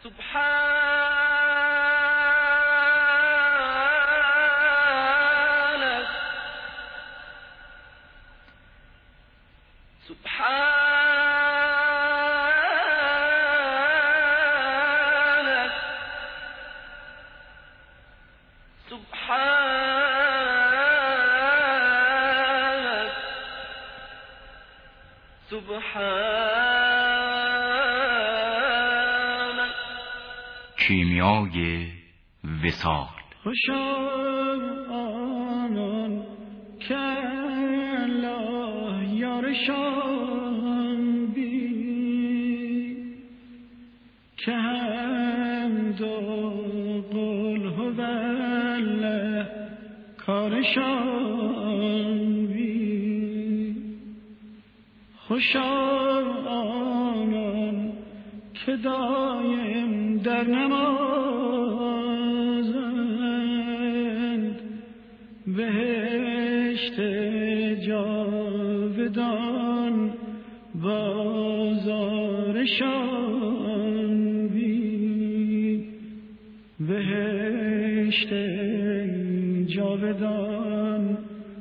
کیمیای وصال. خوشا آنان که الله یارشان بی، که حمد و قل هو الله کارشان بی. خوشا آنان که دایم در نمازند، بهشت جاودان بازارشان بی. بهشت جاودان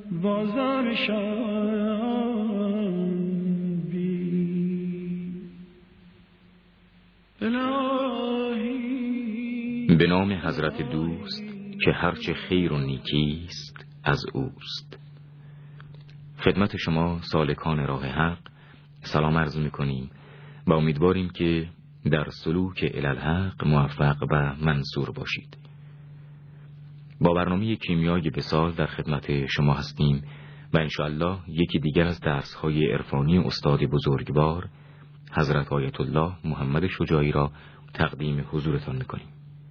بازارشان بی. به نام حضرت دوست که هرچه خیر و نیکیست از اوست. خدمت شما سالکان راه حق سلام عرض می‌کنیم و امیدواریم که در سلوک الالحق موفق و منصور باشید. با برنامه کیمیای وصال در خدمت شما هستیم و انشاءالله یکی دیگر از درس‌های عرفانی استاد بزرگوار حضرت آیت الله محمد شجاعی را تقدیم حضورتان می‌کنیم.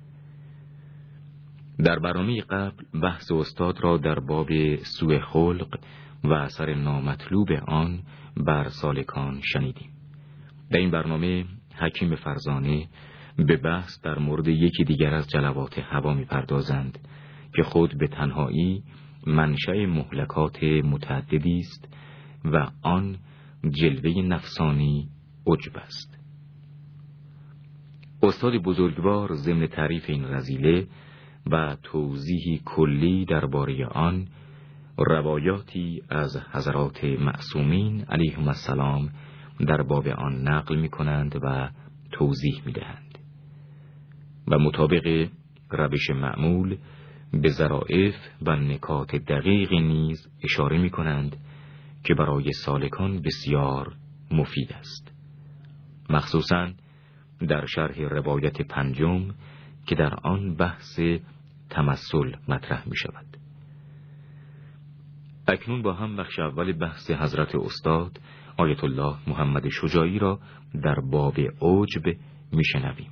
در برنامه قبل بحث استاد را در باب سوء خلق و اثر نامطلوب آن بر سالکان شنیدیم. در این برنامه حکیم فرزانه به بحث در مورد یکی دیگر از جلوات هوا می‌پردازند که خود به تنهایی منشأ مهلکات متعددی است و آن جلوه نفسانی عجب است. استاد بزرگوار ضمن تعریف این رذیله و توضیحی کلی درباره آن روایاتی از حضرات معصومین علیهم السلام در باب آن نقل می کنند و توضیح می دهند و مطابق روش معمول به ظرافت و نکات دقیق نیز اشاره می کنند که برای سالکان بسیار مفید است، مخصوصاً در شرح روایت پنجم که در آن بحث تمثل مطرح می شود. اکنون با هم بخش اول بحث حضرت استاد آیت الله محمد شجاعی را در باب عجب می شنویم.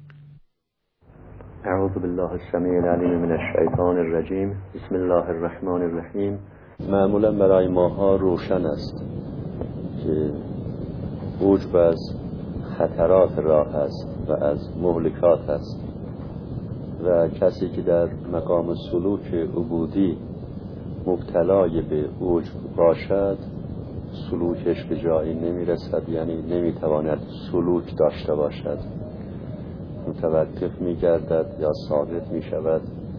اعوذ بالله السمیع العلیم من الشیطان الرجیم. بسم الله الرحمن الرحیم. معمولا برای ماها روشن است که عجب از خطرات راه است و از مهلکات است و کسی که در مقام سلوک عبودی مبتلای به عجب باشد سلوکش به جایی نمیرسد، یعنی نمیتواند سلوک داشته باشد، متوقف میگردد یا ثابت میشود.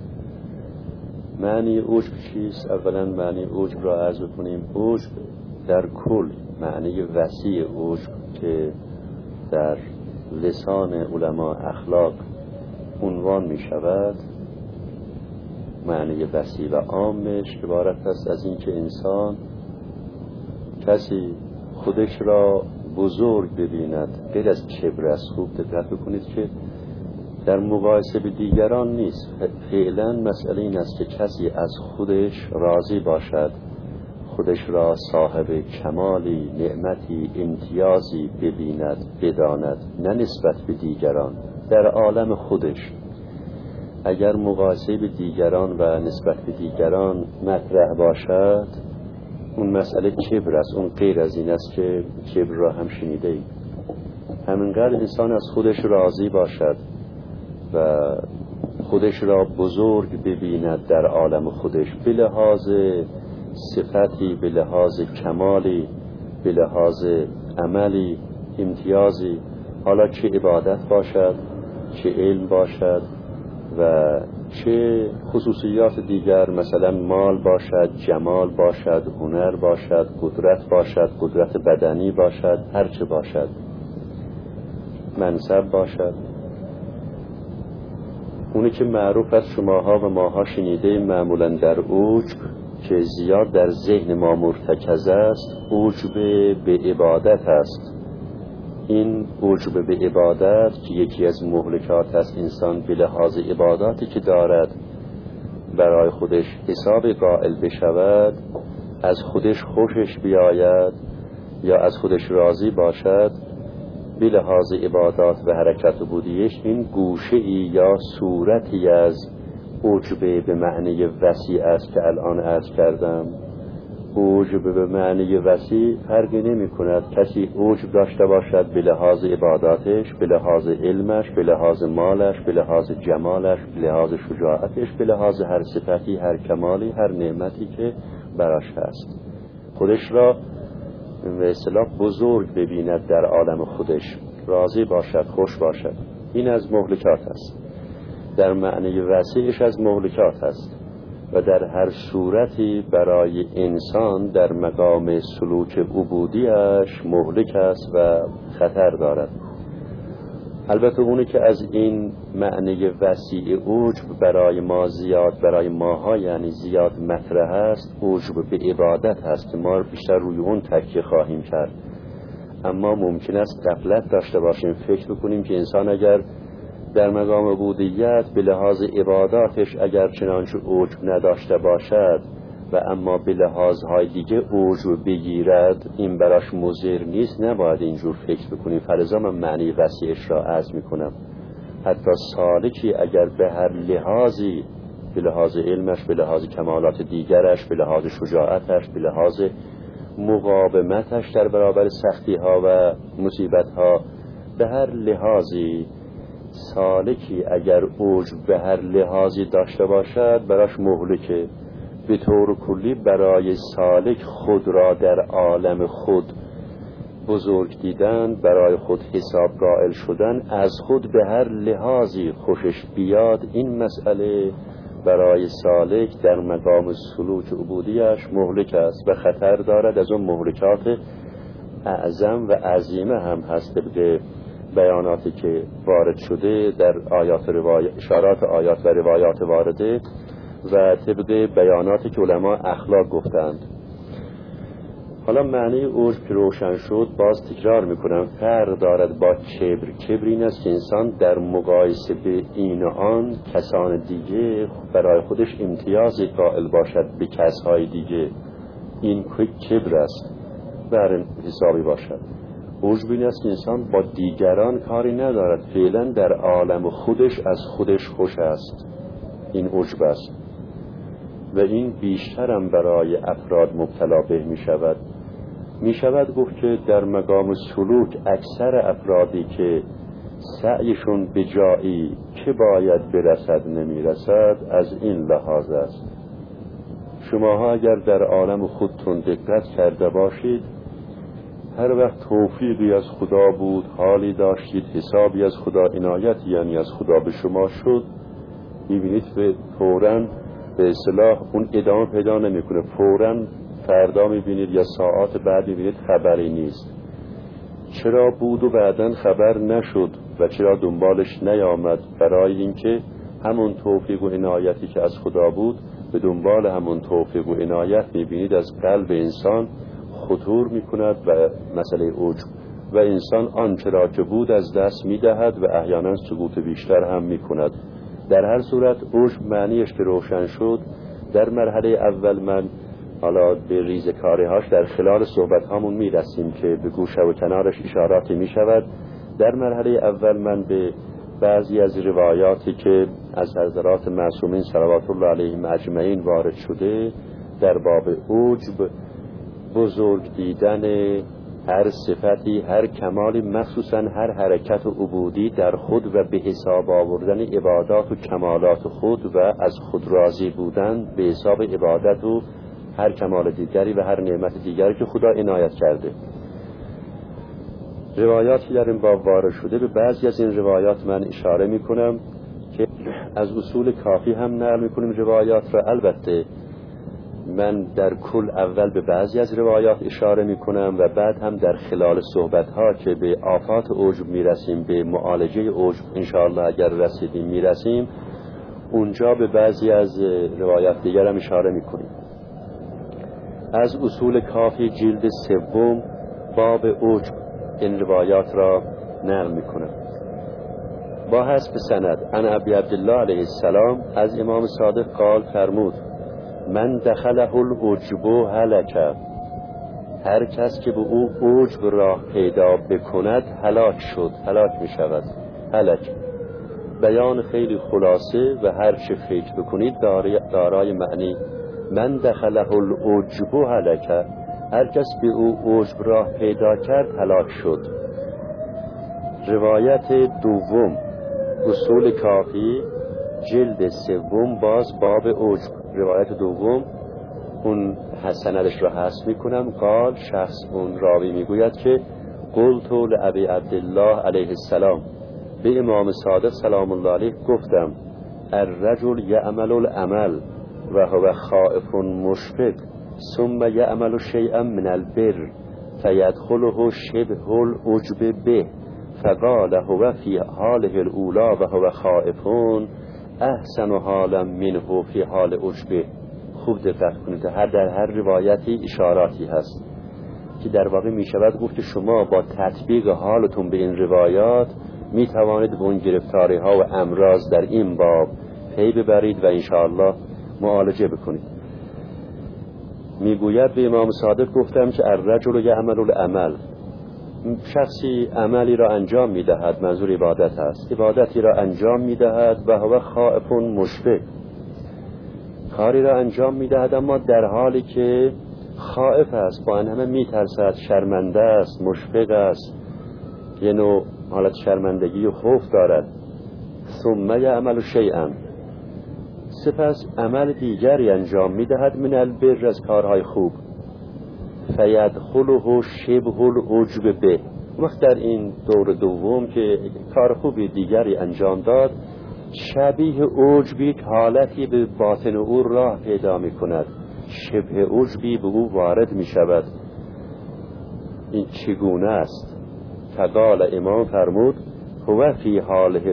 معنی عجب چیست؟ اولا معنی عجب را عرض کنیم. عجب در کل معنی وسیع عجب که در لسان علما اخلاق عنوان می شود، معنی وسیع و عامش عبارت است از این که انسان کسی خودش را بزرگ ببیند، غیر از کبر است. خوب دقت بکنید که در مقایسه به دیگران نیست، فعلا مسئله این است که کسی از خودش راضی باشد، خودش را صاحب کمالی، نعمتی، امتیازی ببیند، بداند، نه نسبت به دیگران، در عالم خودش. اگر مقایسه به دیگران و نسبت به دیگران مطرح باشد اون مسئله کبر است، اون غیر از این است که کبر را هم شنیده اید. همینقدر انسان از خودش راضی باشد و خودش را بزرگ ببیند در عالم خودش، به لحاظ صفتی، به لحاظ کمالی، به لحاظ عملی، امتیازی، حالا چه عبادت باشد چه علم باشد و چه خصوصیات دیگر، مثلا مال باشد، جمال باشد، هنر باشد، قدرت باشد، قدرت بدنی باشد، هر چه باشد، منصب باشد. اونی که معروف از شماها و ماها شنیده معمولا در عجب که زیاد در ذهن ما مرتکز است، عجب به عبادت است. این عجب به عبادت که یکی از مهلکات است انسان به لحاظ عباداتی که دارد برای خودش حساب قائل بشود، از خودش خوشش بیاید یا از خودش راضی باشد، به لحاظ عبادات و حرکت عبودیش این گوشه ای یا صورتی از عجب به معنی وسیع است که الان عرض کردم. عجب به معنی وسیع فرقی نمی کند. کسی عجب داشته باشد به لحاظ عباداتش، به لحاظ علمش، به لحاظ مالش، به لحاظ جمالش، به لحاظ شجاعتش، به لحاظ هر صفتی، هر کمالی، هر نعمتی که براش هست، خودش را به اصطلاح بزرگ ببیند در عالم خودش، راضی باشد، خوش باشد. این از مهلکات است، در معنی وسیعش از مهلکات است و در هر صورتی برای انسان در مقام سلوک عبودیش مهلک است و خطر دارد. البته اونی که از این معنی وسیع عجب برای ما زیاد، برای ماها یعنی زیاد مطرح است، عجب به عبادت هست که ما بیشتر روی اون تکیه خواهیم کرد. اما ممکن است غفلت داشته باشیم، فکر بکنیم که انسان اگر در مقام عبودیت به لحاظ عباداتش اگر چنانچه عجب نداشته باشد و اما به لحاظهای دیگه عجب بگیرد، این براش مضر نیست. نباید اینجور فکر بکنیم. فرضا من معنی وسیعش را عرض میکنم. حتی سالکی اگر به هر لحاظی، به لحاظ علمش، به لحاظ کمالات دیگرش، به لحاظ شجاعتش، به لحاظ مقاومتش در برابر سختی ها و مصیبت ها، به هر لحاظی سالکی اگر عجب به هر لحاظی داشته باشد براش مهلکه. به طور کلی برای سالک خود را در عالم خود بزرگ دیدن، برای خود حساب قائل شدن، از خود به هر لحاظی خوشش بیاد، این مسئله برای سالک در مقام سلوک عبودیش مهلک است و خطر دارد. از اون مهلکات اعظم و عظیمه هم هست به بیاناتی که وارد شده در اشارات آیات و روایات وارده و طبق بیاناتی که علما اخلاق گفتند. حالا معنی عجب که روشن شد، باز تکرار میکنم، فرق دارد با کبر. کبر این است که انسان در مقایسه به این و آن کسان دیگه برای خودش امتیازی قائل باشد به کسهای دیگه، این کبر است، بر حسابی باشد. عجب این است که انسان با دیگران کاری ندارد، فعلا در عالم خودش از خودش خوش است، این عجب است و این بیشترم برای افراد مبتلا به می شود گفت که در مقام سلوک اکثر افرادی که سعیشون به جایی که باید برسد نمیرسد، از این لحاظ است. شماها اگر در عالم خودتون دقت کرده باشید، هر وقت توفیقی از خدا بود، حالی داشتید، حسابی از خدا، عنایت یعنی از خدا به شما شد، میبینید فوراً به اصطلاح اون ادامه پیدا نمیکنه. فوراً فردا میبینید یا ساعات بعد میبینید خبری نیست. چرا بود و بعداً خبر نشد و چرا دنبالش نیامد؟ برای اینکه همون توفیق و عنایتی که از خدا بود به دنبال همون توفیق و عنایت میبینید از قلب انسان خطور میکند و مسئله عجب و انسان آنچه را که بود از دست میدهد و احیانا سقوط بیشتر هم میکند. در هر صورت عجب معنیش که روشن شد، در مرحله اول من حالا به ریزکاری هاش در خلال صحبت هامون میرسیم که به گوشه و کنارش اشاراتی میشود. در مرحله اول من به بعضی از روایاتی که از حضرات معصومین صلوات الله علیهم اجمعین وارد شده در باب عجب، بزرگ دیدن هر صفتی، هر کمالی، مخصوصا هر حرکت و عبودی در خود و به حساب آوردن عبادات و کمالات خود و از خود راضی بودن به حساب عبادت و هر کمال دیگری و هر نعمت دیگری که خدا عنایت کرده. روایاتی در این باب وارد شده. به بعضی از این روایات من اشاره میکنم که از اصول کافی هم نقل میکنیم روایات را. البته من در کل اول به بعضی از روایات اشاره میکنم و بعد هم در خلال صحبتها که به آفات عجب میرسیم، به معالجه عجب انشاءالله اگر رسیدیم میرسیم، اونجا به بعضی از روایات دیگر هم اشاره میکنیم. از اصول کافی جلد 3 باب عجب این روایات را نقل میکنم. با حسب سند عن ابی عبدالله علیه السلام از امام صادق قال فرمود من دخله العجب هلک، هر کس که به او عجب راه پیدا بکند هلاک شد، هلاک می شود. هلک بیان خیلی خلاصه و هر چه فکر بکنید دارای معنی. من دخله العجب هلک، هر کس به او عجب راه پیدا کرد هلاک شد. روایت دوم اصول کافی جلد 3 باز باب عجب. روایت دوم اون سندش را حذف میکنم. قال شخص اون راوی میگوید که قلت لابی عبدالله علیه السلام، به امام صادق سلام الله علیه گفتم الرجل یعمل العمل و هو خائف مشفق ثم یعمل شیئا من البر فیدخله شبه العجب به فقال هو فی حاله الاولی و هو خائف احسن حالا منه فی حال عجبه. خوب دقت کنید، در هر روایتی اشاراتی هست که در واقع می شود گفت شما با تطبیق حالتون به این روایات می توانید به اون گرفتاری ها و امراض در این باب پی ببرید و انشاءالله معالجه بکنید. میگوید به امام صادق گفتم که الرجل یعمل العمل، شخصی عملی را انجام میدهد، منظور عبادت است، عبادتی را انجام میدهد و هو خائف مشفق، کاری را انجام میدهد اما در حالی که خائف است، با این همه میترسد، شرمنده است، مشفق است، یه نوع حالت شرمندگی و خوف دارد. ثم یعمل شیئا، سپس عمل دیگری انجام میدهد من البر، از کارهای خوب، فیدخله شبه العجب به. وقت در این دور دوم که کار خوبی دیگری انجام داد، شبیه عجبی حالتی به باطن او راه پیدا می کند، شبه عجبی به او وارد می شود. این چگونه است؟ فقال امام فرمود هو فی حاله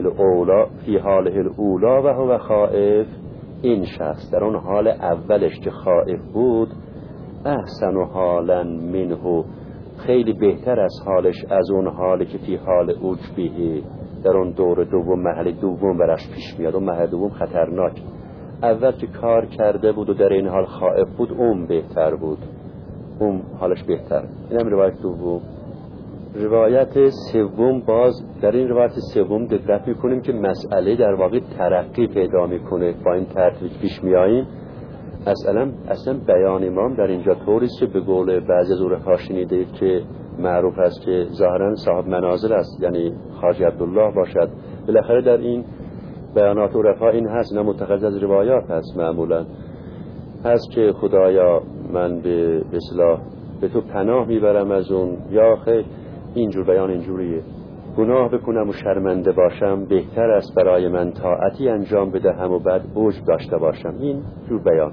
الاولا و هو خائف، این شخص در اون حال اولش که خائف بود احسن حالا منه، خیلی بهتر از حالش از اون حالی که فی حال عجبه، در اون دور دوم محل دوم برش پیش میاد. اون محل دوم خطرناک، اول که کار کرده بود و در این حال خائف بود اون بهتر بود، اون حالش بهتر. این هم روایت دوم. روایت سوم، باز در این روایت سوم دقت میکنیم که مسئله در واقع ترقی پیدا میکنه. با این ترتیب پیش میاییم اصلا بیان امام در اینجا طوریست که به قول بعضی از عرفا شنیدید که معروف است که ظاهرا صاحب منازل است، یعنی خواجه عبدالله باشد. بالاخره در این بیانات عرفا این هست، نه متخذ از روایات هست، معمولا هست که خدایا من به اصطلاح به تو پناه میبرم از اون، یا خیر اینجور بیان اینجوریه، گناه بکنم و شرمنده باشم بهتر است برای من طاعتی انجام بدهم و بعد عجب داشته باشم. این جور بیان،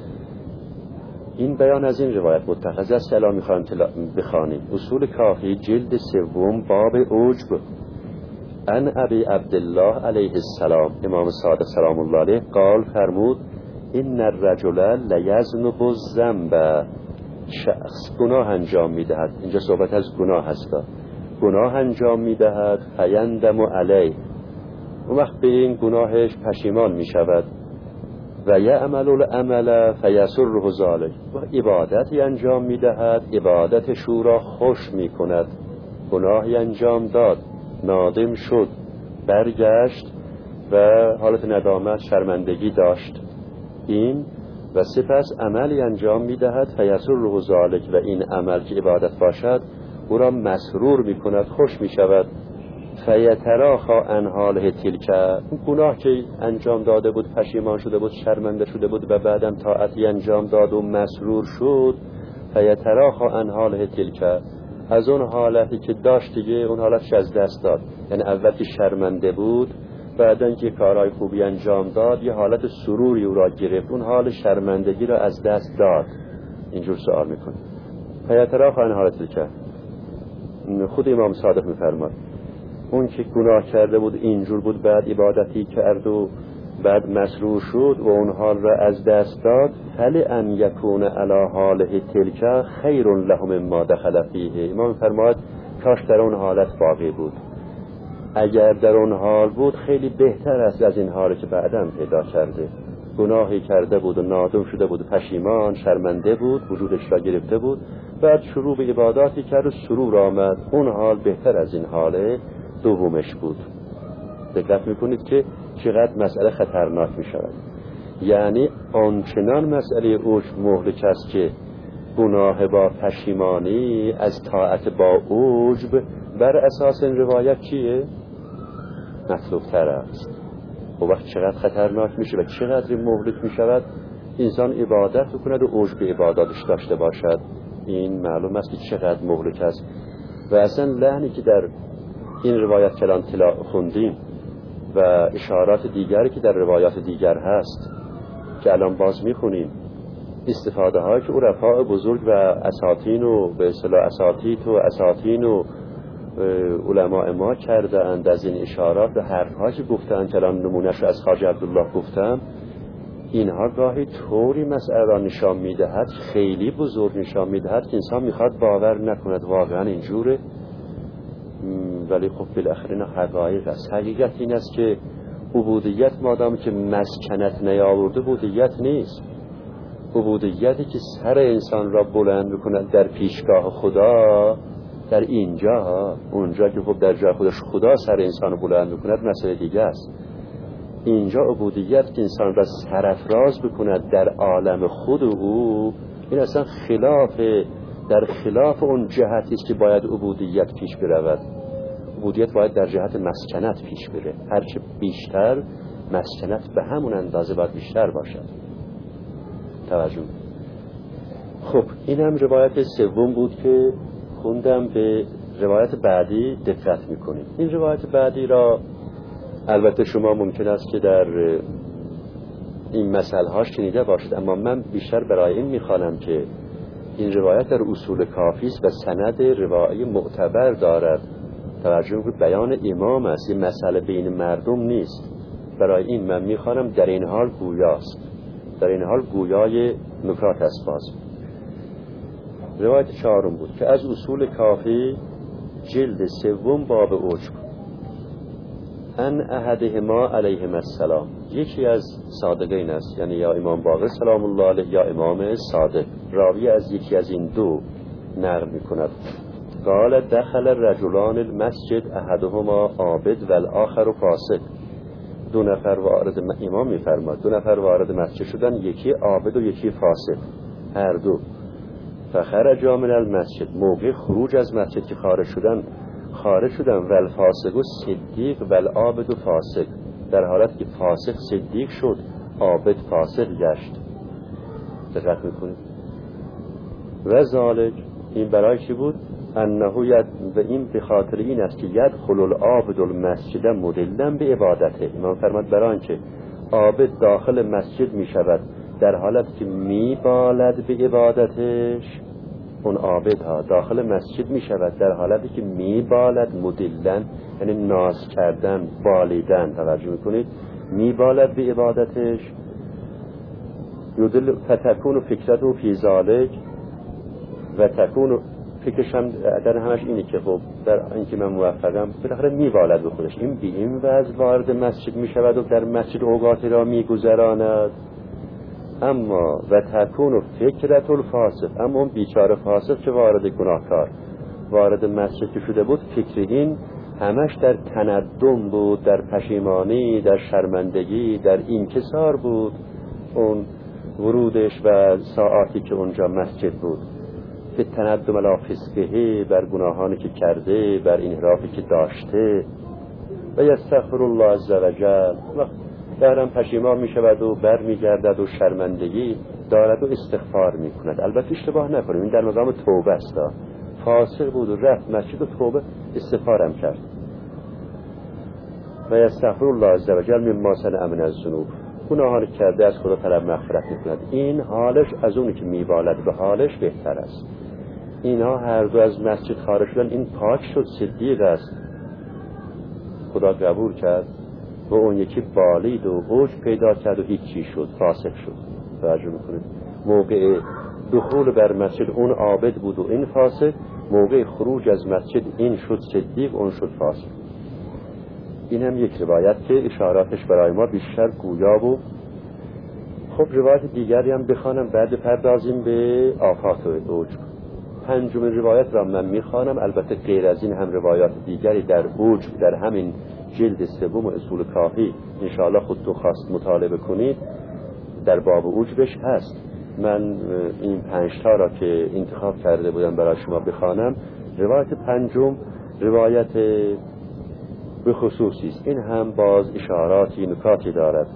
این بیان از این روایت متخذ است. الان میخوایم بخوانیم اصول کافی جلد 3 باب عجب. ان ابی عبدالله علیه السلام، امام صادق سلام الله علیه قال فرمود این الرجل لیذنب الذنب، شخص گناه انجام میدهد، اینجا صحبت از گناه هست، گناه انجام میدهد فیندم علیه، اون وقت به این گناهش پشیمان میشود، و یعمل العمل فیسره ذلک، و عبادتی انجام میدهد، عبادتش را خوش میکند. گناهی انجام داد، نادم شد، برگشت و حالت ندامت، شرمندگی داشت این، و سپس عملی انجام میدهد فیسره ذلک، و این عمل که عبادت باشد او را مسرور میکند، خوش میشود. فیتراخی عن حاله تلک، اون گناه که انجام داده بود پشیمان شده بود، شرمنده شده بود و بعدم طاعتی انجام داد و مسرور شد، فیتراخی عن حاله تلک، از اون حالتی که داشت دیگه اون حالتش از دست داد. یعنی اول که شرمنده بود، بعدن که کارهای خوبی انجام داد یه حالت سروری او را گرفت، اون حال شرمندگی را از دست داد. اینجور سوال میکنه حیاترا خواهن حالت کرد. خود امام صادق میفرماد اون که گناه کرده بود اینجور بود، بعد عبادتی کرد و بعد مسرور شد و اون حال را از دست داد، هل ان یکون علی حاله تلک خیر لهم ما دخل فیه. امام میفرماد کاش در اون حالت باقی بود، اگر در اون حال بود خیلی بهتر است از این حالی که بعداً پیدا کرده. گناهی کرده بود و نادم شده بود، پشیمان شرمنده بود، وجودش را گرفته بود، بعد شروع به عباداتی کرد و سرور آمد، اون حال بهتر از این حال دومش بود. دقت میکنید که چقدر مسئله خطرناک میشود. یعنی آنچنان مسئله اوج مهلک است که گناه با پشیمانی از طاعت با عجب بر اساس این روایت چیه؟ مطلوب تر است. و وقت چقدر خطرناک میشه و چقدر مهلک میشود انسان عبادت کند و عجب عباداتش داشته باشد. این معلوم است که چقدر مهلک است. و اصلا لحنی که در این روایت کلان خوندیم و اشارات دیگری که در روایات دیگر هست که الان باز میخونیم، استفاده هایی که عرفاء بزرگ و اساطین و به اصطلاح اساطیت و اساطین و علماء ما کردند از این اشارات و حرف‌هایی که گفتند که الان نمونه‌اش از خواجه عبدالله گفتم، اینها گاهی طوری مسئله را نشان میدهد، خیلی بزرگ نشان میدهد که انسان میخواد باور نکند واقعا اینجوره. ولی خب بالاخره اینا حقایق است. حقیقت این است که عبودیت مادامی که مسکنت نیاورده عبودیت نیست. عبودیتی که سر انسان را بلند میکند در پیشگاه خدا، در اینجا، اونجا که خب در جای خودش خدا سر انسان رو بلند میکند مسئله دیگه است. اینجا عبودیت که انسان را سرافراز بکند در عالم خود او، این اصلا در خلاف اون جهتی است که باید عبودیت پیش برود. عبودیت باید در جهت مسکنت پیش بره. هرچه بیشتر مسکنت به همون اندازه باید بیشتر باشد. توجه. خب این هم روایت سوم بود که خوندم. به روایت بعدی دقت میکنیم. این روایت بعدی را البته شما ممکن است که در این مسئله ها شنیده باشید، اما من بیشتر برای این میخوانم که این روایت در اصول کافی است و سند روایی معتبر دارد. توجه کنید بیان امام است، این مسئله بین مردم نیست. برای این من میخوانم در این حال گویاست، در این حال گویای نکات است. باز روایت چهارم بود که از اصول کافی جلد سوم باب عجب، ان احدهما علیهم السلام، یکی از صادقین است، یعنی یا امام باقر سلام الله علیه یا امام صادق، راوی از یکی از این دو نقل میکند. قال دخل رجلان المسجد احدهما عابد و الاخر فاسق. دو نفر وارد، امام میفرماد دو نفر وارد مسجد شدن، یکی عابد و یکی فاسق، هر دو. فخرج من المسجد، موقع خروج از مسجد که خارج شدن و الفاسق و صدیق و العابد و فاسق، در حالت که فاسق صدیق شد، عابد فاسق گشت. دقت میکنید. و ذالک، این برای چی بود؟ انه و این به خاطر این است که یدخل العابد المسجد مدلن به عبادته. امام فرماد برای آنکه عابد داخل مسجد می شود در حالت که می بالد به عبادتش، اون عابد ها داخل مسجد می شود در حالتی که می بالد، مدلن یعنی ناز کردن، بالیدن. توجه میکنید، می بالد به عبادتش. یدل فتکون فکرته فی ذالک و تکون فکرش هم در همش اینه که خب در اینکه من موفقم بالاخره میبالد به خودش. این بی این وضع وارد مسجد میشود و در مسجد اوقاتی را میگذراند. اما و تکون فکرت الفاسق، اما اون بیچاره فاسق که وارد گناهکار وارد مسجد که شده بود، فکر این همش در تندم بود، در پشیمانی، در شرمندگی، در انکسار بود. اون ورودش و ساعاتی که اونجا مسجد بود، به تندم علی فسقه، بر گناهانی که کرده، بر انحرافی که داشته. و یستغفر الله عز وجل، دارم پشیمان می شود و بر می گردد و شرمندگی دارد و استغفار می کند. البته اشتباه نکنیم، این در مقام توبه است. فاسق بود و رفت مسجد و توبه استغفارم کرد و یستغفر الله عز و جل مما صنع من الذنوب، گناهان کرده از خدا طلب مغفرت میکند. این حالش از اونی که میبالد به حالش بهتر است. اینها هر دو از مسجد خارج شدن، این پاک شد، صدیق است، خدا قبول کرد، و اون یکی بالید و اوج پیدا کرد و هیچی شد، فاسق شد. توجه میکنید؟ موقع دخول بر مسجد اون عابد بود و این فاسق، موقع خروج از مسجد این شد صدیق، اون شد فاسق. این هم یک روایت که اشاراتش برای ما بیشتر گویا و خب روایت دیگری هم بخوانم بعد پردازیم به آفات و اوج. پنجمین روایت را من میخوانم، البته غیر از این هم روایات دیگری در اوج در همین جلد سوم اصول کافی انشاءالله خودتون خواست مطالعه کنید در باب اوجبش هست. من این 5 تا را که انتخاب کرده بودم برای شما بخوانم. روایت پنجم روایت به خصوصی است، این هم باز اشاراتی نکاتی دارد.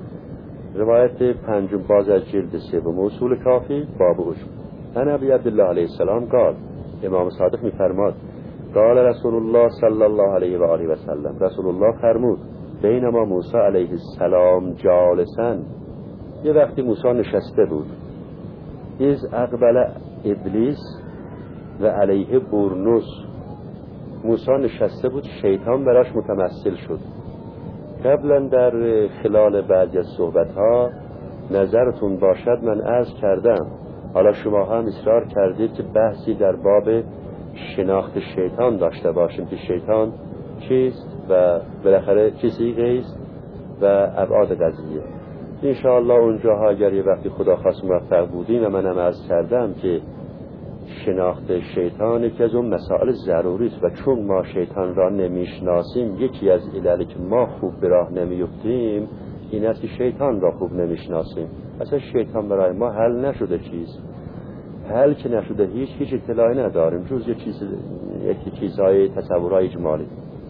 روایت پنجم باز از جلد سوم اصول کافی باب اوجب. عن ابی عبدالله علیه السلام قال، امام صادق میفرماد قال رسول الله صلی الله علیه و آله و سلم، رسول الله فرمود بینما موسی علیه السلام جالسا، یه وقتی موسی نشسته بود، از اقبل ابلیس و علیه برنوس، موسی نشسته بود، شیطان براش متمثل شد. قبلا در خلال بعضی از صحبت‌ها نظرتون باشد من عرض کردم، حالا شما هم اصرار کردید که بحثی در باب شناخت شیطان داشته باشیم که شیطان چیست و بالاخره چه صیغه است و ابعاد قضیه. انشاءالله اونجاها اگر یه وقتی خدا خواست موفق بودیم و منم عرض کردم که شناخت شیطان یکی از اون مسائل ضروری است و چون ما شیطان را نمیشناسیم، یکی از عللی که ما خوب به راه نمیفتیم این است که شیطان را خوب نمیشناسیم. اصلا شیطان برای ما حل نشده چیز، حل که نشده هیچ اطلاعی نداریم جز یکی چیزهای تصورهای اجمالی.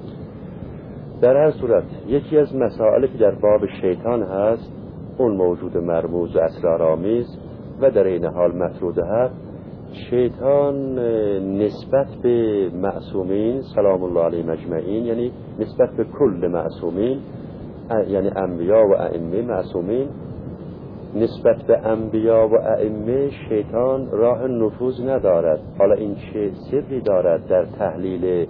در هر صورت یکی از مسائلی که در باب شیطان هست اون موجود مرموز و اسرارآمیز و در این حال مطرود هست. شیطان نسبت به معصومین سلام الله علیهم اجمعین، یعنی نسبت به کل معصومین، یعنی انبیا و ائمه معصومین، نسبت به انبیا و ائمه شیطان راه نفوذ ندارد. حالا این چه سری دارد در تحلیل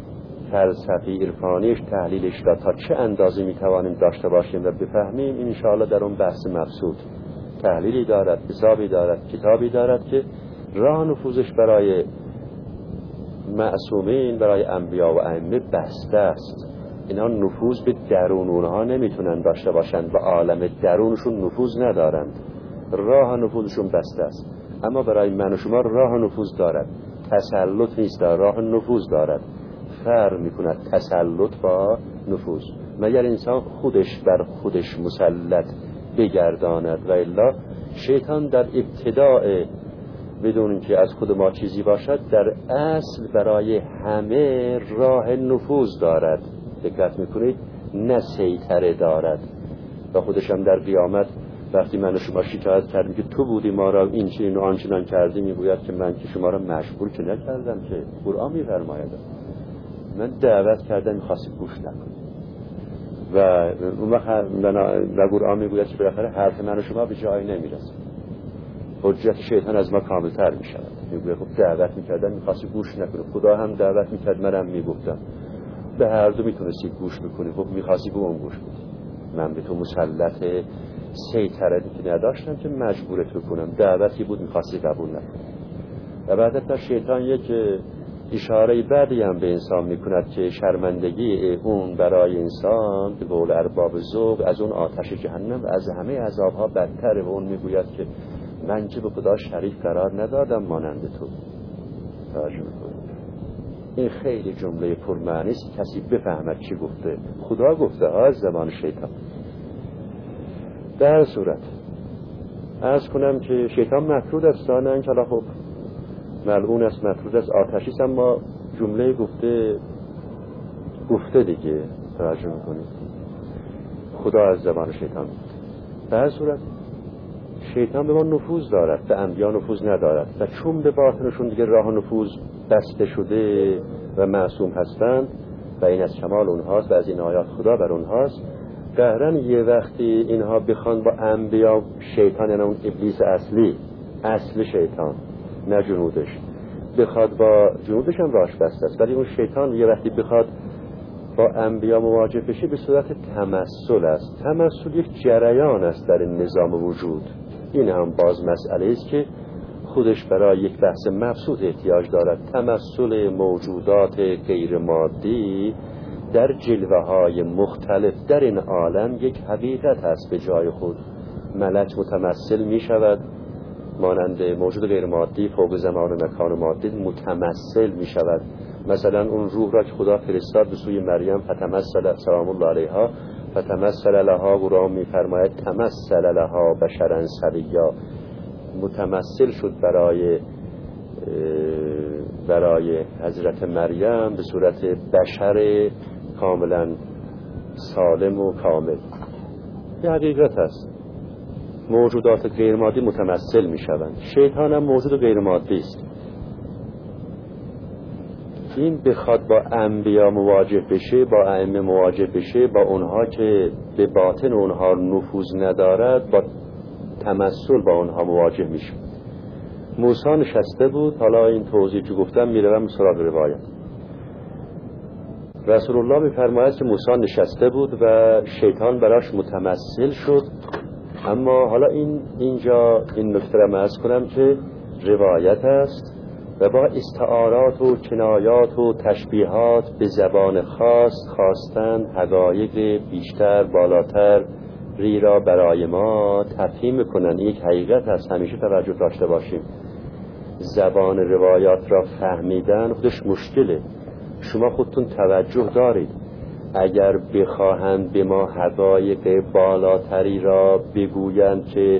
فلسفی عرفانیش، تحلیلش را تا چه اندازه میتوانیم داشته باشیم و بفهمیم، این انشاءالله در اون بحث مبسوط تحلیلی دارد، حسابی دارد، کتابی دارد که راه نفوذش برای معصومین، برای انبیا و ائمه بسته است. اینا نفوذ به درون اونها نمیتونن داشته باشند و عالم درونشون نفوذ ندارند، راه نفوذشون بسته است. اما برای من و شما راه نفوذ دارد، تسلط نیست، راه نفوذ دارد. فرق میکند تسلط با نفوذ. مگر انسان خودش بر خودش مسلط بگرداند و الا شیطان در ابتداء بدون اینکه از خود ما چیزی باشد در اصل برای همه راه نفوذ دارد. دقت میکنید؟ نه سیطره دارد. و خودش هم در قیامت وقتی من و شما شکایت کردیم که تو بودی ما را این چنین و آنچنان کردی، میگوید که من که شما را مشغول که نکردم، که قرآن میفرماید من دعوت کردم میخواستی گوش نکنی. و اون وقت و قرآن میگوید که بالاخره حرف من و شما به جایی نمیرسه، حجت شیطان از ما کاملتر میشود. میگوید خب دعوت میکردم میخواستی گوش نکنی، خدا هم دعوت میکرد منم میگفتم، به هر دو میتونستی گوش بکنی، خب میخواستی به اون گوش بدی. من به تو مسلط سیطره که نداشتم که مجبورت بکنم، دعوتی بود میخواستی قبول نکنی. و بعد تا شیطان یک اشاره بعدی هم به انسان میکند که شرمندگی اون برای انسان به قول ارباب ذوق از اون آتش جهنم و از همه عذابها بدتره. و اون میگوید که من که به خدا شریک قرار ندادم مانند تو. توجه میکنید؟ این خیلی جمله پرمعنی است، کسی بفهمد چی گفته. خدا گفته ها از زمان شیطان. در صورت عرض کنم که شیطان مطرود است، نه اینکه خب ملعون است، مطرود است، آتشی است، اما جمله گفته دیگه. توجه میکنید؟ خدا از زمان شیطان گفته. در صورت شیطان به ما نفوذ دارد، به انبیا نفوذ ندارد و چون به باطنشون دیگه راه نفوذ بسته شده و معصوم هستند و این از کمال اونهاست و از این آیات خدا بر اونهاست، قهرن یه وقتی اینها بخوان با انبیا، شیطان یعنی اون ابلیس اصل شیطان نه جنودش، بخواد با جنودش هم راش بسته است، ولی اون شیطان یه وقتی بخواد با انبیا مواجه بشه به صورت تمثل است. تمثل یک جریان است در این نظام وجود. این هم باز مسئله است که خودش برای یک بحث مبسوط احتیاج دارد. تمثل موجودات غیر مادی در جلوه های مختلف در این عالم یک حقیقت است به جای خود. ملک متمثل می شود مانند موجود غیر مادی فوق زمان و مکان مادی متمثل می شود. مثلا اون روح را که خدا فرستاد به سوی مریم فتمثل سلام الله علیها فتمثل لها قرآن می فرماید تمثل لها بشرا سویا، متمثل شد برای حضرت مریم به صورت بشر کاملا سالم و کامل. یه حقیقت است. موجودات غیر مادی متمثل می شوند. شیطان هم موجود غیر مادی است. این بخواد با انبیا مواجه بشه، با ائمه مواجه بشه، با اونها که به باطن اونها نفوذ ندارد، با تمثل با اونها مواجه میشه. موسی نشسته بود، حالا این توضیح که گفتم میروم سراغ روایت. رسول الله میفرماید که موسی نشسته بود و شیطان براش متمثل شد. اما حالا اینجا این نکته را عرض کنم که روایت است و با استعارات و کنایات و تشبیهات به زبان خاص خواستن حقایق بیشتر بالاتر ری را برای ما تفهیم میکنن. یک حقیقت هست، همیشه توجه داشته باشیم. زبان روایات را فهمیدن خودش مشکله. شما خودتون توجه دارید اگر بخواهند به ما حقایق بالاتری را بگویند که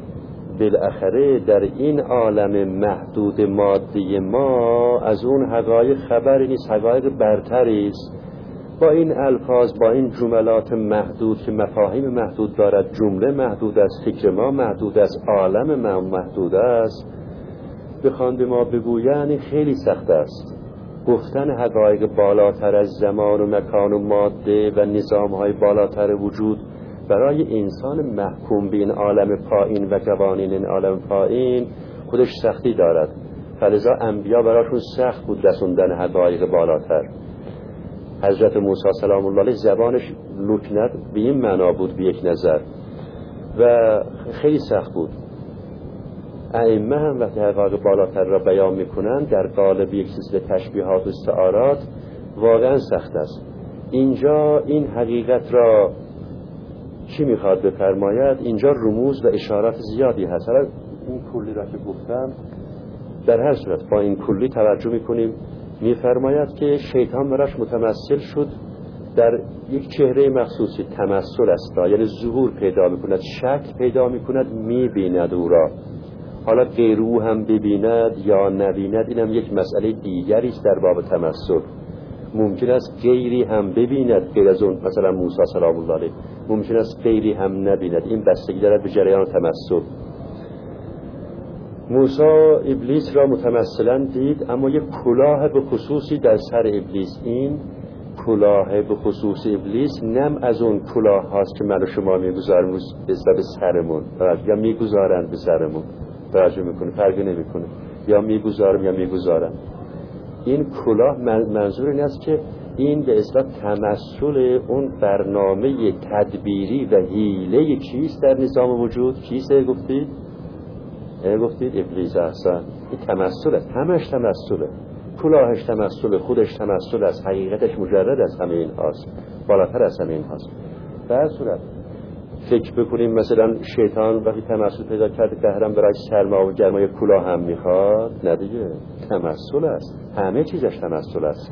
بالاخره در این عالم محدود مادی ما از اون حقایق خبری نیست، حقایق برتری است، با این الفاظ، با این جملات محدود که مفاهیم محدود دارد، جمله محدود است، فکر ما محدود است، عالم ما محدود است، بخوان به ما بگویند خیلی سخت است. گفتن حقایق بالاتر از زمان و مکان و ماده و نظام‌های بالاتر وجود برای انسان محکوم به این عالم پایین و قوانین این عالم پایین خودش سختی دارد. فلذا انبیا براشون سخت بود رسوندن حقایق بالاتر. حضرت موسی سلام الله علیه زبانش لکنت به این معنا بود به یک نظر و خیلی سخت بود. ائمه هم وقتی حقایق بالاتر را بیان میکنن در قالب یک سلسله تشبیهات و استعارات واقعا سخت است. اینجا این حقیقت را چی میخواد بفرماید؟ اینجا رموز و اشارات زیادی هست. حالا این کلی را که گفتم در هر صورت با این کلی توجه میکنیم. میفرماید که شیطان براش متمثل شد در یک چهره مخصوصی، تمثل است، یعنی ظهور پیدا میکند، شکل پیدا میکند، میبیند او را. حالا غیر او هم ببیند یا نبیند این هم یک مسئله دیگری است در باب تمثل. ممکن است غیری هم ببیند غیر از اون، مثلا موسی سلام الله علیه، ممکن است غیری هم نبیند. این بستگی دارد به جریان تمثل. موسی ابلیس را متمثلا دید، اما یک کلاه به خصوصی در سر ابلیس. این کلاه به خصوص ابلیس نم از اون کلاه هاست که من و شما میگذاریم به سرمون یا میگذارند به سرمون. توجه میکنه فرقی نمیکنه، یا میگذارم یا میگذارم. این کلاه منظور این است که این به اصطلاح تمثل اون برنامه تدبیری و حیله چیست در نظام وجود. چیست گفتید؟ ابلیس. احسن. این تمثل است، همش تمثله. کلاهش تمثل، خودش تمثل است، حقیقتش مجرد از همه این هاست، بالاتر از همه این هاست. به هر صورت فکر بکنیم مثلا شیطان وقتی تمثل پیدا کرده قهرم برای سرما و گرمای کلاه هم میخواد؟ نه دیگه، تمثل است، همه چیزش تمثل است.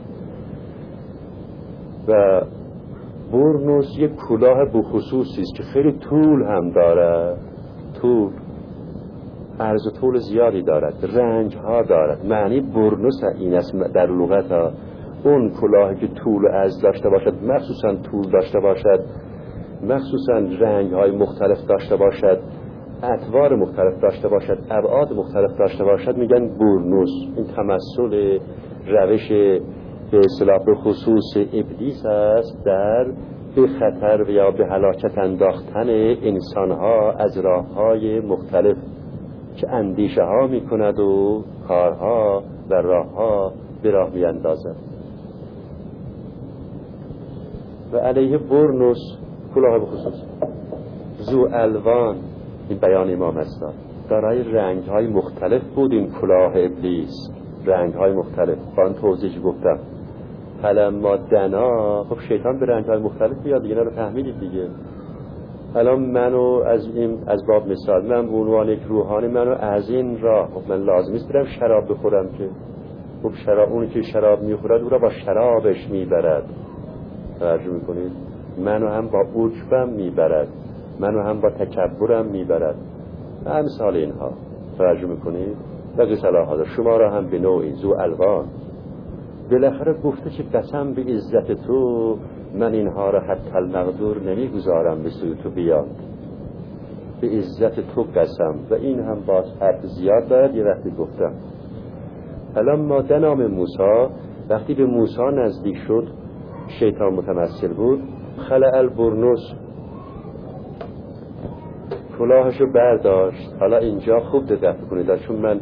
و برنوس یک کلاه بخصوصی است که خیلی طول هم دارد، طول، عرض و طول زیادی دارد، رنگ ها دارد. معنی برنوس این است در لغت ها، اون کلاهی که طول و عرض داشته باشد، مخصوصا طول داشته باشد، مخصوصا رنگ های مختلف داشته باشد اطوار مختلف داشته باشد، ابعاد مختلف داشته باشد، میگن بورنوس. این تمثل روش به اصطلاح به خصوص ابلیس است در به خطر و یا به هلاکت انداختن انسانها از راههای مختلف که اندیشه ها میکند و کارها و راهها به راه میاندازد. و علیه بورنوس کلاه به خصوص ذو الوان، این بیان امام است، دارای رنگ های مختلف بود این کلاه ابلیس، رنگ های مختلف. با آن توضیح گفتم فلما دنا، خب شیطان به رنگ های مختلف بیاد دیگه، رو فهمیدید دیگه. الان منو از باب مثال، من به عنوان یک روحانی منو از این راه، خب من لازم نیست برم شراب بخورم که، خب شراب، اونی که شراب میخورد او را با شرابش میبرد، توجه میکنید؟ منو هم با عجبم میبرد، منو هم با تکبرم میبرد، امثال اینها، توجه میکنید؟ بقی صلاح شما را هم به نوعی ذو الوان. بالاخره گفته که قسم به عزت تو من اینها را حتی المقدور نمیگذارم به سوی تو بیاد، به عزت تو قسم. و این هم باز حرف زیاد دارد، یه وقتی گفتم الان ما دنام موسی، وقتی به موسی نزدیک شد شیطان متمثل بود، خلع البرنوس، کلاهشو برداشت. حالا اینجا خوب دقت کنید چون من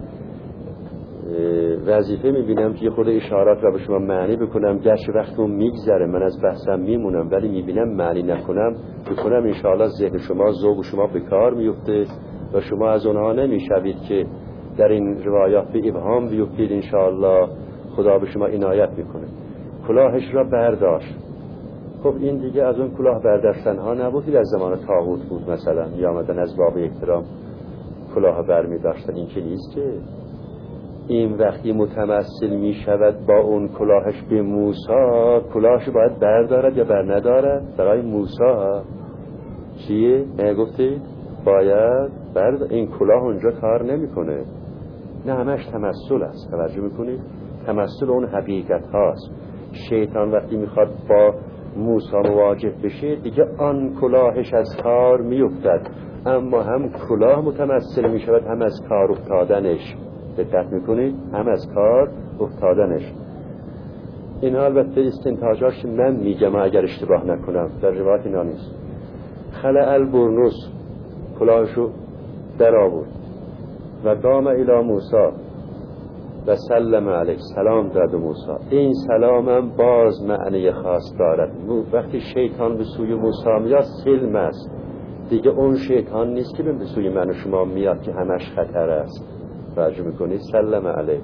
وظیفه میبینم که یه خود اشارات را به شما معنی بکنم، گرچه وقتم میگذره من از بحثم میمونم، ولی میبینم معنی نکنم بکنم انشاءالله ذهن شما، ذوق شما به کار میفته و شما از اونها نمیشوید که در این روایات به ابهام بیفتید. انشاءالله خدا به شما عنایت میکنه. کلاهش را برداشت. خب این دیگه از اون کلاه برداشتن ها نبودید از زمان طاغوت بود مثلا، یا آمدن از باب احترام کلاه برمی داشتن، این که نیست که. این وقتی متمثل می شود با اون کلاهش به موسی، کلاهش باید بردارد یا بر ندارد؟ برای موسی چیه؟ گفتید باید این کلاه اونجا کار نمی کنه، نه همش تمثل است، توجه می کنید؟ تمثل اون حقیقت هاست. شیطان وقتی می خواد با موسی مواجه بشه دیگه آن کلاهش از کار می افتد، اما هم کلاه متمثل می شود هم از کار افتادنش. دقت میکنید؟ هم از کار افتادنش. این البته استنتاجاش من میگم اگر اشتباه نکنم، در روایت اینا نیست. خلع البرنوس، کلاهشو در آورد و قام الی موسی و سلم علیه، سلام داد موسی. این سلام هم باز معنی خاص دارد. وقتی شیطان به سوی موسی میاد سلم است دیگه، اون شیطان نیست که به سوی من و شما میاد که همش خطر است. توجه میکنید؟ سلم علیه،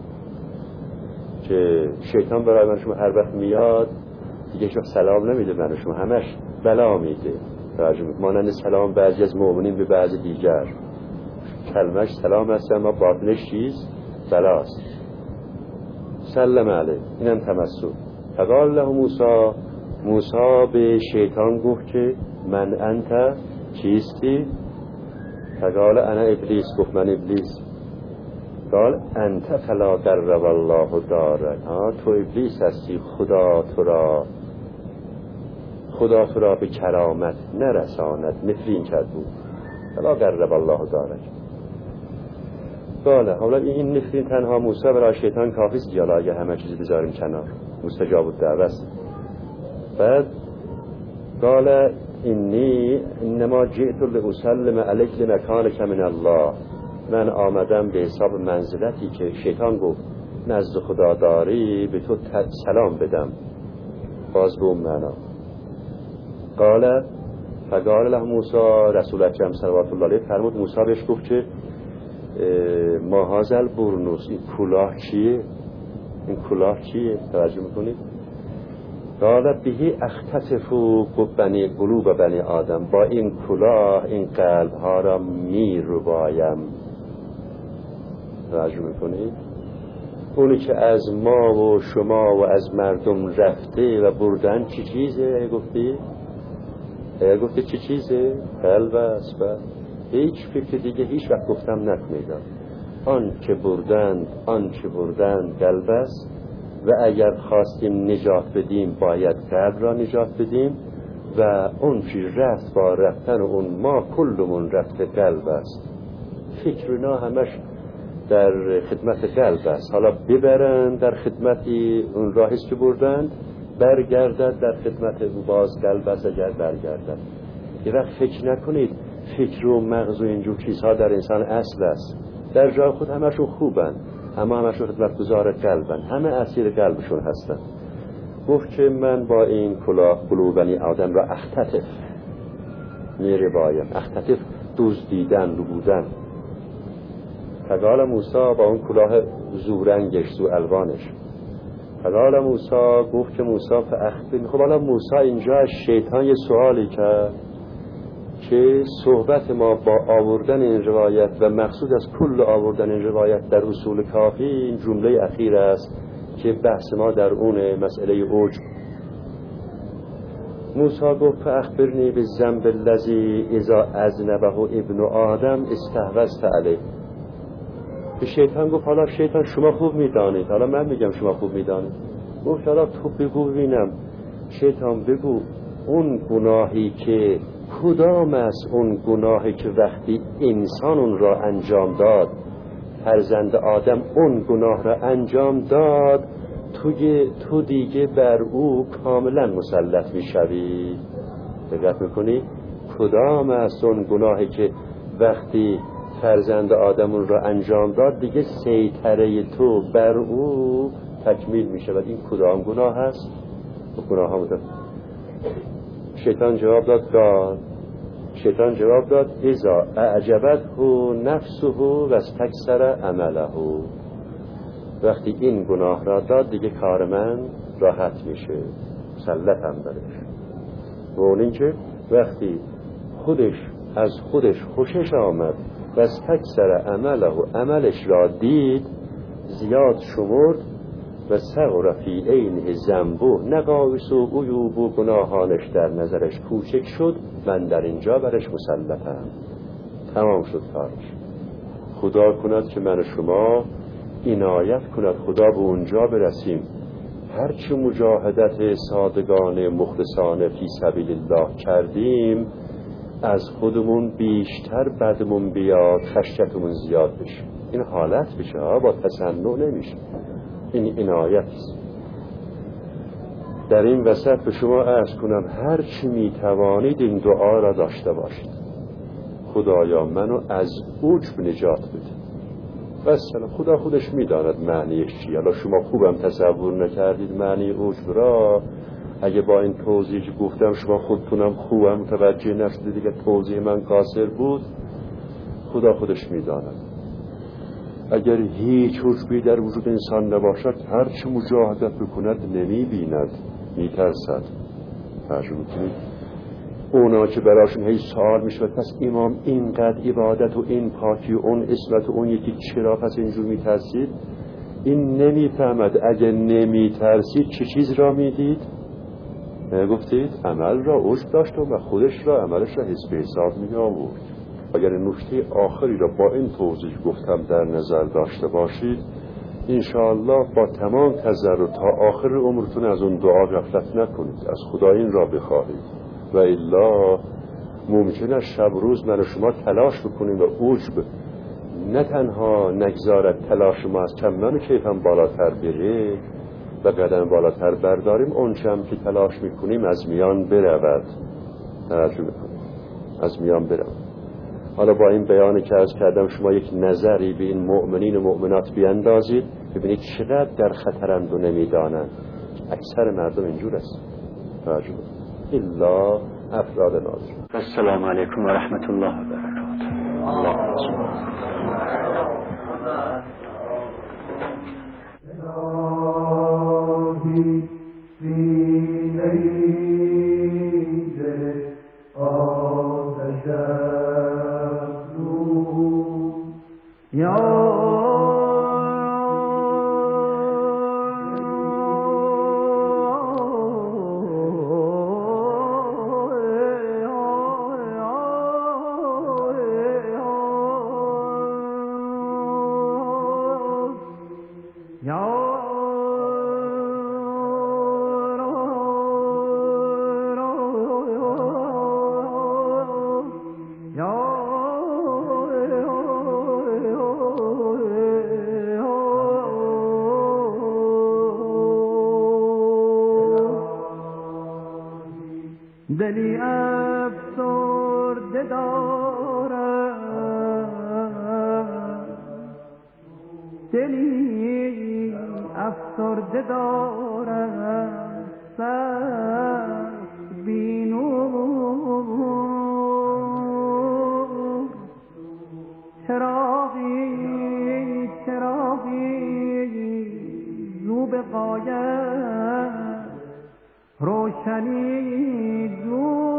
که شیطان برای من شما هر وقت میاد دیگه هیچ وقت سلام نمیده من شما، همش بلا میده. توجه میکنید؟ مانند سلام بعضی از مؤمنین به بعضی دیگر، کلمش سلام است اما باطنش چیز؟ بلاست. سلم علیه، اینم تمثل. فقال له موسی، موسی به شیطان گفت که من انت، چیستی؟ فقال انا ابلیس، گفت من ابلیس. قال انت فلا در والله دارک، تو ابلیس هستی، خدا تو را به کرامت نرساند. مثل این کرد بود، فلا در والله دارک. قال حالا این نفرین تنها موسی برای شیطان کافیست، یا اگه همه چیزی بذاریم کنار، مستجاب الدعوه. بعد قال انما جئت لاسلم علیک لمکانک من الله، من آمدم به حساب منزلتی که شیطان گفت نزد خدا داری به تو سلام بدم، باز به اون معنا. قال فقال له موسی، رسول اکرم صلوات الله علیه فرمود موسی بهش گفت که ما هذا البرنوس، این کلاه چیه؟ این کلاه چیه؟ توجه میکنید؟ قال به اختطف قلوب بنی آدم، با این کلاه این قلب ها را میربایم. توجه میکنید؟ اونی که از ما و شما و از مردم رفته و بردن چی چیزه؟ گفته چی چیزه؟ قلب است. هیچ فکر دیگه هیچ وقت گفتم نکنید. آن که بردند قلب است، و اگر خواستیم نجات بدیم باید قلب را نجات بدیم، و اون چی رفت با رفتن اون ما کلمون رفته قلب است. فکر اینا همش در خدمت قلب است. حالا ببرن در خدمتی اون راهیست که بردن، برگردد در خدمت باز قلب است اگر برگردد. یه وقت فکر نکنید فکر و مغز و اینجور چیزها در انسان اصل است. در جای خود همشون خوبن، اما همشون خدمتگزار قلبن، همه اسیر قلبشون هستن. گفت که من با این کلاه قلوب بنی آدم را اختطف میربایم. اختطف دزدیدن، ربودن. فقال موسی با اون کلاه زورنگش، زو الوانش. فقال موسی، گفت که موسی فاخبرنی. خب حالا موسی اینجا از شیطان یه سوالی کرد که صحبت ما با آوردن این روایت و مقصود از کل آوردن این روایت در اصول کافی این جمله اخیر است که بحث ما در اون مسئله عجب. موسی گفت فاخبرنی بالذنب الذی اذا اذنبه ابن آدم استحوذت علیه. به شیطان گفت حالا شیطان شما خوب میدانید، حالا من میگم شما خوب میدانید. گفت حالا تو بگو ببینم. شیطان بگو اون گناهی که کدام است اون گناهی که وقتی انسان اون را انجام داد، فرزند آدم اون گناه را انجام داد، تو دیگه بر او کاملا مسلط میشوی. دقت میکنی؟ کدام است اون گناهی که وقتی فرزند آدم اون را انجام داد دیگه سیطره تو بر او تکمیل میشود؟ این کدام گناه هست؟ گناه ها بودن. شیطان جواب داد اذا اعجبته نفسه و استکثر عمله. وقتی این گناه را داد دیگه کار من راحت میشه، مسلطم برش. و اون این که وقتی از خودش خوشش آمد و استکثر عمله، عملش را دید زیاد شمرد و صغر فی عینه ذنبه، نقایص و عیوب و گناهانش در نظرش کوچک شد، من در اینجا برش مسلطم. تمام شد کارش. خدا کند که من و شما عنایت کند، خدا به اونجا برسیم هرچی مجاهدت صادقانه مخلصانه فی سبیل الله کردیم از خودمون بیشتر بدمون بیاد، خشیتمون زیاد بشه. این حالت بشه با تصنع نمیشه. این عنایت است. در این وسط به شما عرض کنم هر چی میتوانید این دعا را داشته باشید. خدایا منو از عجب نجات بده. بس خدا خودش میداند معنیش چیه. حالا شما خوبم تصور نکردید معنی عجب را. اگه با این توضیح گفتم شما خودتونم خوبم متوجه نشدید دیگه توضیح من قاصر بود. خدا خودش میداند. اگر هیچ عجبی در وجود انسان نباشد هرچی مجاهدت بکند نمیبیند، میترسد. ترجمه کنید اونا که براشون هی سوال میشود پس امام اینقدر عبادت و این پاکی و اون اسمت و اون یکی چرا پس اینجور میترسید؟ این نمیفهمد. اگر نمیترسید چه چیز را میدید؟ گفتید عمل را عجب داشت و خودش را عملش را حسب حساب می آورد. اگر نکته آخری را با این توضیح گفتم در نظر داشته باشید انشاءالله با تمام تضرع تا آخر عمرتون از اون دعا غفلت نکنید، از خدا این را بخواهید. و الا ممکنه شب روز من و شما تلاش بکنیم و عجب نه تنها نگذارد تلاش ما از چمن و کیفم بالاتر بره و قدم بالاتر برداریم، اون چم که تلاش میکنیم از میان برود. توجه بکنیم از میان برود. حالا با این بیانی که عرض کردم شما یک نظری به این مؤمنین و مؤمنات بیندازید ببینید چقدر در خطرند و نمیدانند. اکثر مردم اینجور است. توجه بکنید الا افراد ناظر. السلام علیکم و رحمت الله و برکاته. الله دارم، دلی افسرده دارم، سخت بی نور. چراغی زو به غایت روشنی زو.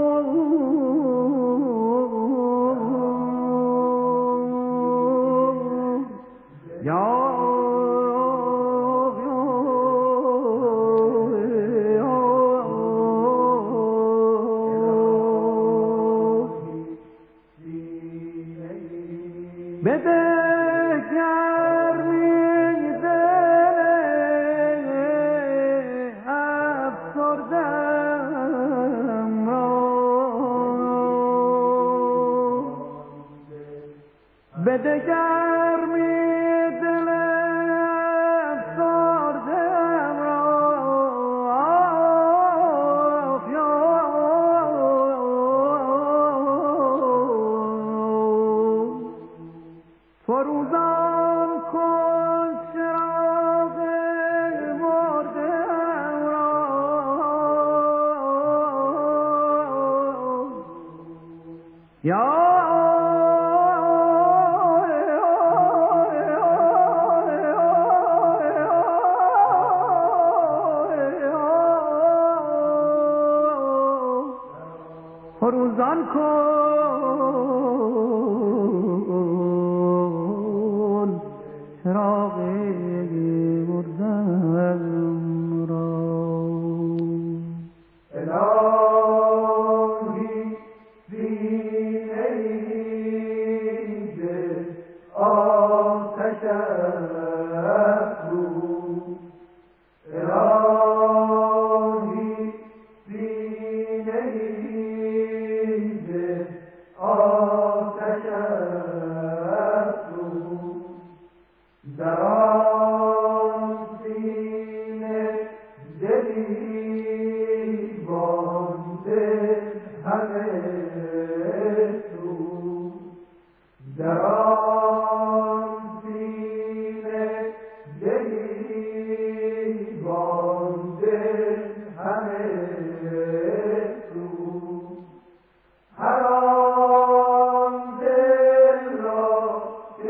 بده گرمی دل افسرده‌ام را، فروزان کن چراغ مرده‌ام را. یا فروزان کن چراغ مرده‌ام را. الهی سینه آتش افروز، الهی سینه آتش افروز، در آن سینه دلی بانده همه سو، در آن سینه دلی بانده همه سو. هر آن دل را که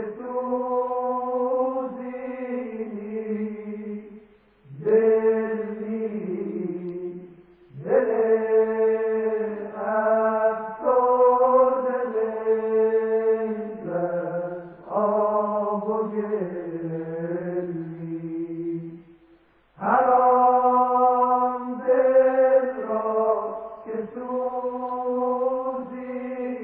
سوزی دل نیست، دل افسرده نیست از آب و گل نیست. هر آن دل را که سوزی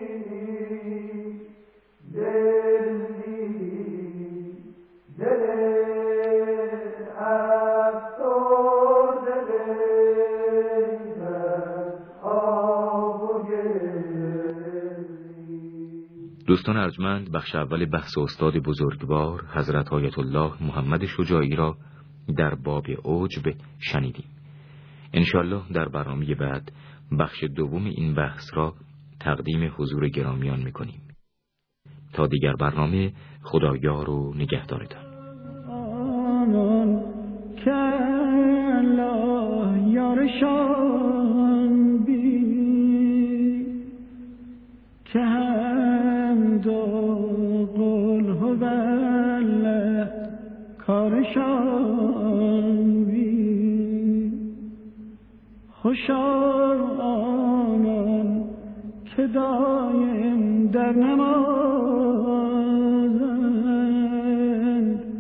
دل نیست، دل افسرده نیست از آب و گل. دوستان ارجمند، بخش اول بحث استاد بزرگوار حضرت آیت الله محمد شجاعی را در باب عجب شنیدیم. انشالله در برنامه بعد بخش دوم این بحث را تقدیم حضور گرامیان میکنیم. تا دیگر برنامه، خدایار و نگهدارتان. آنان که الله یارشان بی، که حمد و قل هو الله کارشان بی. خوشا آنان که دایم در نمازند،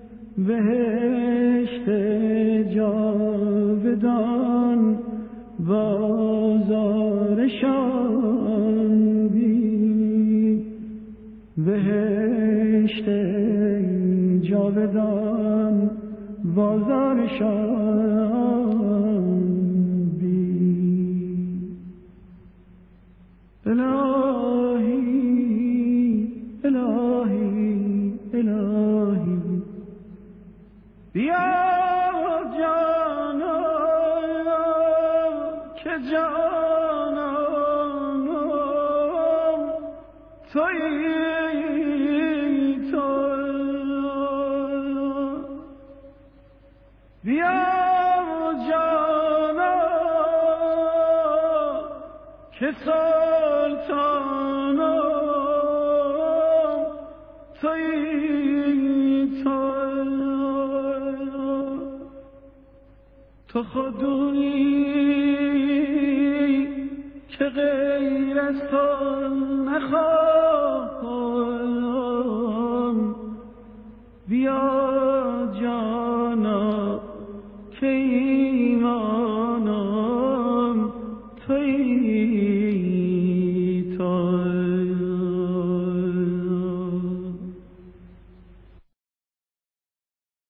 بهشت جاودان بازارشان بی. بهشت جاودان بازارشان بی. الهی الهی الهی بیا جانا که جانانم تویی تو بیا جانا که سلطانم تویی تو خودی که غیر از تو نخواهم بیا جانا که ایمان